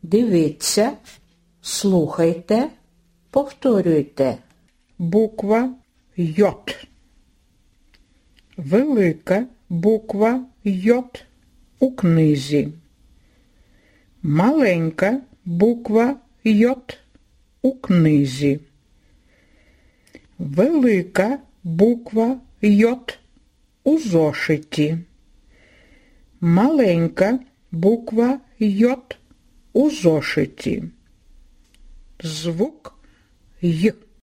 Дивіться, слухайте, повторюйте. Буква Й. Велика буква Й у книзі. Маленька буква Й у книзі. Велика буква Й у зошиті. Маленька буква Й у зошиті. Звук Й.